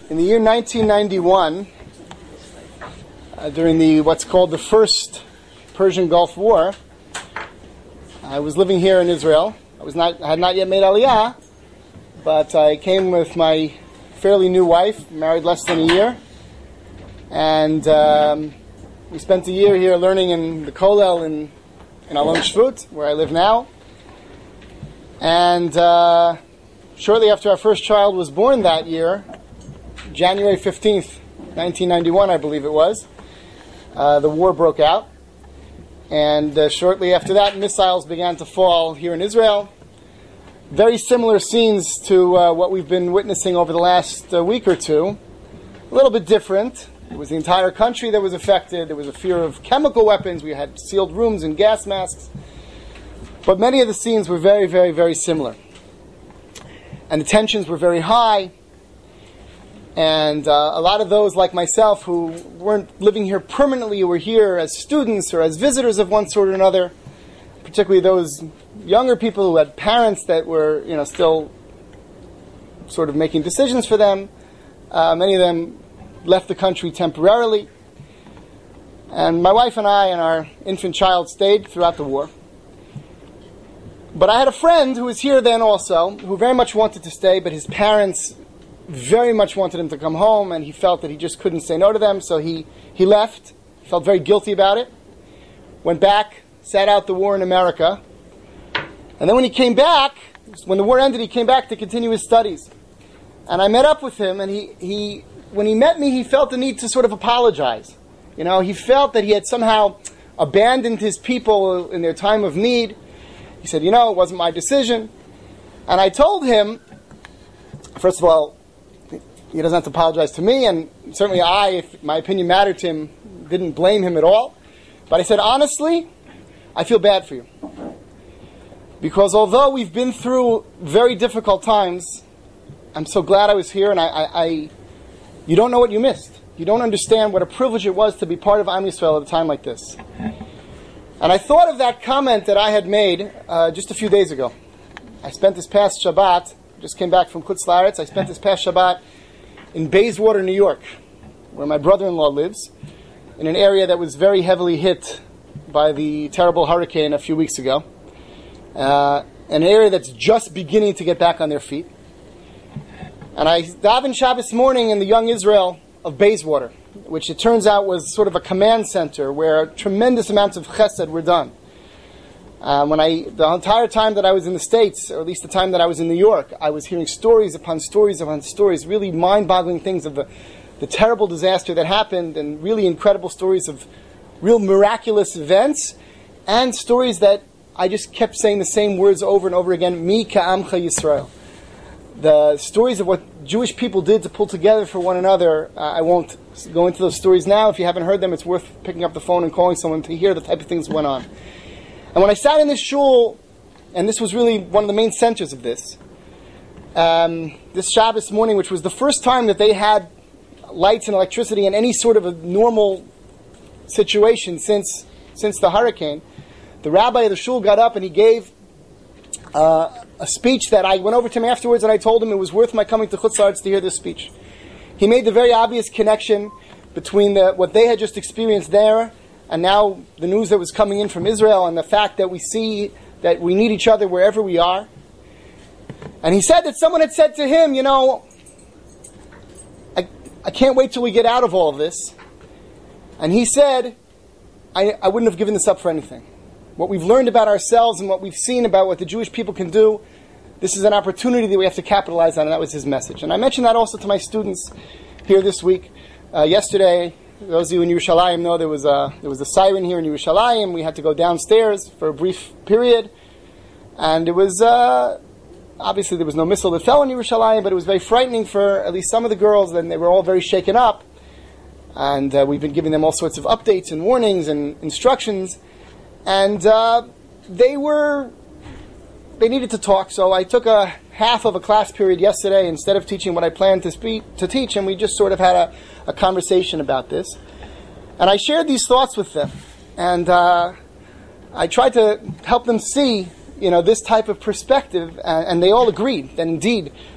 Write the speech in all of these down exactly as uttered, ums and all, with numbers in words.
In the year nineteen ninety-one, uh, during the what's called the First Persian Gulf War, I was living here in Israel. I was not, I had not yet made Aliyah, but I came with my fairly new wife, married less than a year, and um, we spent a year here learning in the Kollel in, in Alon Shvut, where I live now. And uh, shortly after our first child was born that year, January fifteenth, nineteen ninety-one, I believe it was, uh, the war broke out. And uh, shortly after that, missiles began to fall here in Israel. Very similar scenes to uh, what we've been witnessing over the last uh, week or two. A little bit different. It was the entire country that was affected. There was a fear of chemical weapons. We had sealed rooms and gas masks. But many of the scenes were very, very, very similar. And the tensions were very high. And uh, a lot of those, like myself, who weren't living here permanently, were here as students or as visitors of one sort or another, particularly those younger people who had parents that were, you know, still sort of making decisions for them. Uh, many of them left the country temporarily. And my wife and I and our infant child stayed throughout the war. But I had a friend who was here then also, who very much wanted to stay, but his parents very much wanted him to come home, and he felt that he just couldn't say no to them, so he, he left, felt very guilty about it, went back, sat out the war in America, and then when he came back, when the war ended, he came back to continue his studies. And I met up with him, and he, he when he met me, he felt the need to sort of apologize. You know, he felt that he had somehow abandoned his people in their time of need. He said, you know, it wasn't my decision. And I told him, first of all, he doesn't have to apologize to me, and certainly I, if my opinion mattered to him, didn't blame him at all. But I said, honestly, I feel bad for you. Because although we've been through very difficult times, I'm so glad I was here, and I, I, I you don't know what you missed. You don't understand what a privilege it was to be part of Am Yisrael at a time like this. And I thought of that comment that I had made uh, just a few days ago. I spent this past Shabbat, just came back from Chutz La'aretz, I spent this past Shabbat in Bayswater, New York, where my brother-in-law lives, in an area that was very heavily hit by the terrible hurricane a few weeks ago. Uh, an area that's just beginning to get back on their feet. And I davened Shabbos morning in the Young Israel of Bayswater, which it turns out was sort of a command center where tremendous amounts of chesed were done. Um, when I, the entire time that I was in the States, or at least the time that I was in New York, I was hearing stories upon stories upon stories, really mind-boggling things of the, the terrible disaster that happened, and really incredible stories of real miraculous events, and stories that I just kept saying the same words over and over again, Mi ka'amcha Yisrael. The stories of what Jewish people did to pull together for one another, uh, I won't go into those stories now. If you haven't heard them, it's worth picking up the phone and calling someone to hear the type of things that went on. And when I sat in this shul, and this was really one of the main centers of this, um, this Shabbos morning, which was the first time that they had lights and electricity in any sort of a normal situation since since the hurricane, the rabbi of the shul got up and he gave uh, a speech that I went over to him afterwards, and I told him it was worth my coming to Chutz La'aretz to hear this speech. He made the very obvious connection between the, what they had just experienced there and now the news that was coming in from Israel, and the fact that we see that we need each other wherever we are. And he said that someone had said to him, you know, I, I can't wait till we get out of all of this. And he said, I, I wouldn't have given this up for anything. What we've learned about ourselves and what we've seen about what the Jewish people can do, this is an opportunity that we have to capitalize on, and that was his message. And I mentioned that also to my students here this week. Uh, yesterday, those of you in Yerushalayim know there was a there was a siren here in Yerushalayim. We had to go downstairs for a brief period, and it was uh, obviously there was no missile that fell in Yerushalayim, but it was very frightening for at least some of the girls, and they were all very shaken up. And uh, we've been giving them all sorts of updates and warnings and instructions, and uh, they were they needed to talk. So I took a half of a class period yesterday instead of teaching what I planned to speak to teach, and we just sort of had a, a conversation about this. And I shared these thoughts with them, and uh, I tried to help them see, you know, this type of perspective, and, and they all agreed that indeed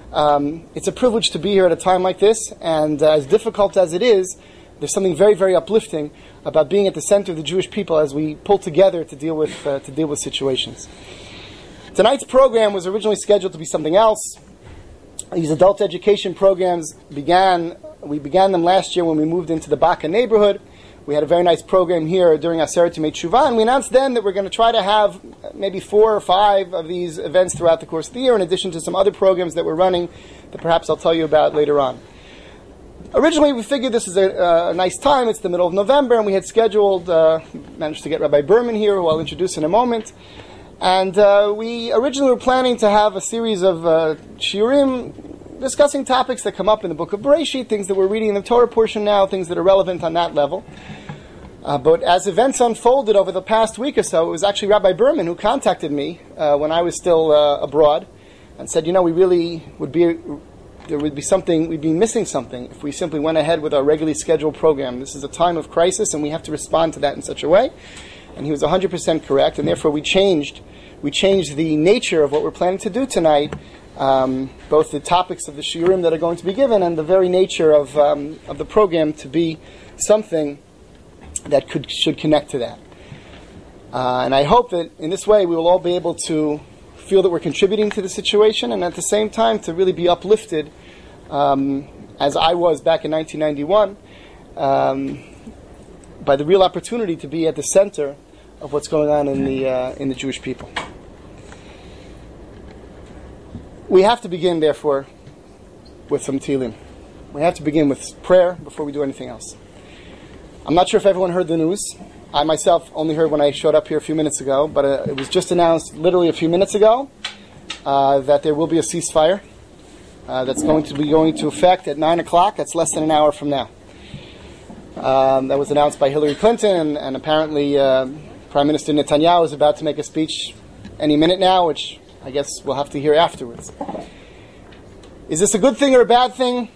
Um, it's a privilege to be here at a time like this, and uh, as difficult as it is, there's something very, very uplifting about being at the center of the Jewish people as we pull together to deal with uh, to deal with situations. Tonight's program was originally scheduled to be something else. These adult education programs began, we began them last year when we moved into the Baka neighborhood. We had a very nice program here during Aseret Yemei Teshuvah, and we announced then that we're going to try to have maybe four or five of these events throughout the course of the year, in addition to some other programs that we're running that perhaps I'll tell you about later on. Originally, we figured this is a, uh, a nice time. It's the middle of November, and we had scheduled, uh, managed to get Rabbi Berman here, who I'll introduce in a moment. And uh, we originally were planning to have a series of uh, shiurim discussing topics that come up in the book of Bereshit, things that we're reading in the Torah portion now, things that are relevant on that level. Uh, but as events unfolded over the past week or so, it was actually Rabbi Berman who contacted me uh, when I was still uh, abroad and said, you know, we really would be, there would be something, we'd be missing something if we simply went ahead with our regularly scheduled program. This is a time of crisis and we have to respond to that in such a way. And he was one hundred percent correct, and therefore we changed, we changed the nature of what we're planning to do tonight, um, both the topics of the shiurim that are going to be given and the very nature of um, of the program to be something that could should connect to that. Uh, and I hope that in this way we will all be able to feel that we're contributing to the situation, and at the same time to really be uplifted, um, as I was back in nineteen ninety-one, um, by the real opportunity to be at the center of what's going on in the uh, in the Jewish people. We have to begin, therefore, with some Tehillim. We have to begin with prayer before we do anything else. I'm not sure if everyone heard the news. I myself only heard when I showed up here a few minutes ago, but uh, it was just announced literally a few minutes ago uh, that there will be a ceasefire uh, that's going to be going into effect at nine o'clock. That's less than an hour from now. Um, that was announced by Hillary Clinton, and, and apparently uh, Prime Minister Netanyahu is about to make a speech any minute now, which I guess we'll have to hear afterwards. Is this a good thing or a bad thing?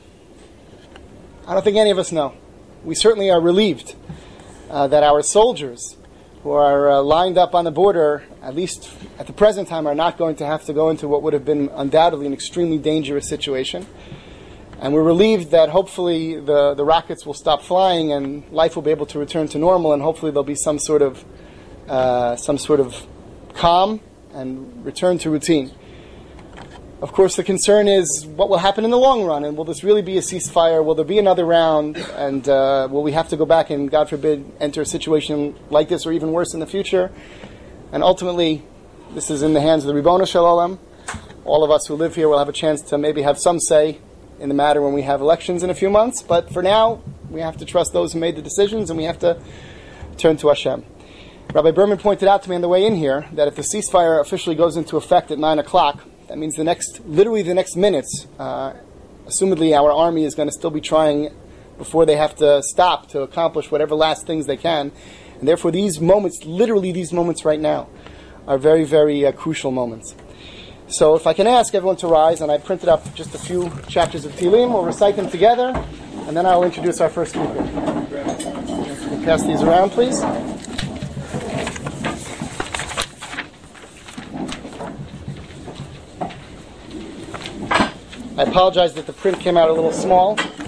I don't think any of us know. We certainly are relieved uh, that our soldiers who are uh, lined up on the border, at least at the present time, are not going to have to go into what would have been undoubtedly an extremely dangerous situation. And we're relieved that hopefully the, the rockets will stop flying and life will be able to return to normal, and hopefully there'll be some sort of uh, some sort of calm and return to routine. Of course, the concern is what will happen in the long run, and will this really be a ceasefire? Will there be another round? And uh, will we have to go back and, God forbid, enter a situation like this or even worse in the future? And ultimately, this is in the hands of the Ribbono Shel Olam. All of us who live here will have a chance to maybe have some say in the matter when we have elections in a few months. But for now, we have to trust those who made the decisions, and we have to turn to Hashem. Rabbi Berman pointed out to me on the way in here that if the ceasefire officially goes into effect at nine o'clock, that means the next, literally the next minutes, uh, assumedly our army is going to still be trying before they have to stop to accomplish whatever last things they can. And therefore these moments, literally these moments right now, are very, very uh, crucial moments. So if I can ask everyone to rise, and I printed up just a few chapters of Tehillim, we'll recite them together, and then I'll introduce our first speaker. Can you pass these around, please? I apologize that the print came out a little small.